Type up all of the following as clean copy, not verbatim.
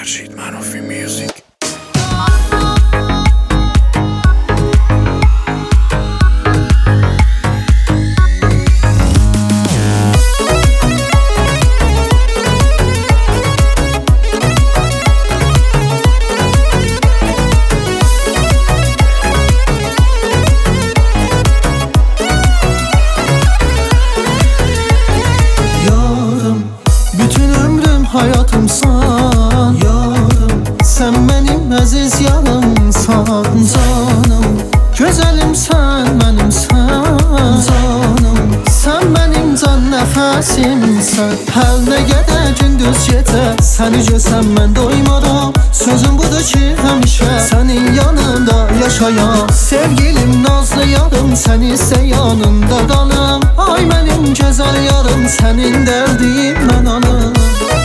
فرشید منافی میوزیک. Hayatımsan yarım, sen benim aziz yarımsan canım. Güzelim sen benimsen canım, sen benim can nəfəsimsən. Hər nə qədər gündüz gecə səni görsəm mən doymaram. Sözüm budur ki həmişə sənin yanında yaşayam. Sevgilim nazlı yarım, sən isə yanında qalım. Ay mənim gözəl yarım, sənin dərdiyin mən anım.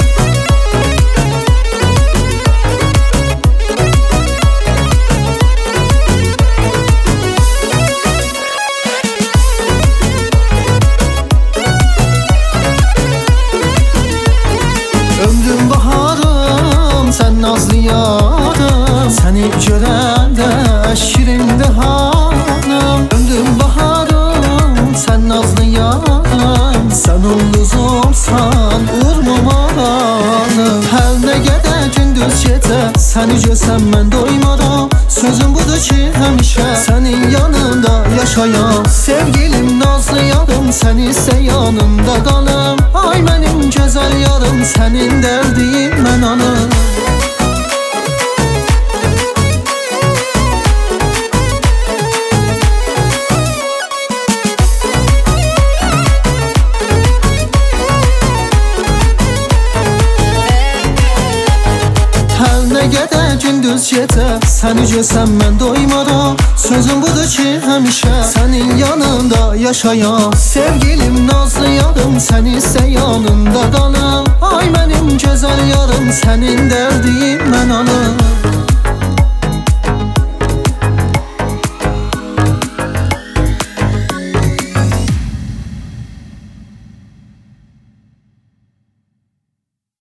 Ömrüm baharım, sen nazlı yarım. Seni görəndə şirindir hanım. Ömrüm baharım, sen nazlı yarım. Sen ulduzumsan, vurmam alanım. Hər nə qədər gündüz gecə səni görsəm mən doymaram. Sözüm budur ki həmişə sənin yanında yaşayam. Sevgilim nazlı yarım, sən isə yanında qalım. Ay mənim gözəl yarım, sənin dərdiyin mən anım. Hər nə qədər gündüz gecə səni görsəm mən doymaram. Sözüm budur ki həmişə sənin yanında yaşayam. Sevgilim nazlı yarım, sən isə yanında qalım. Ay mənim gözəl yarım, sənin dərdiyin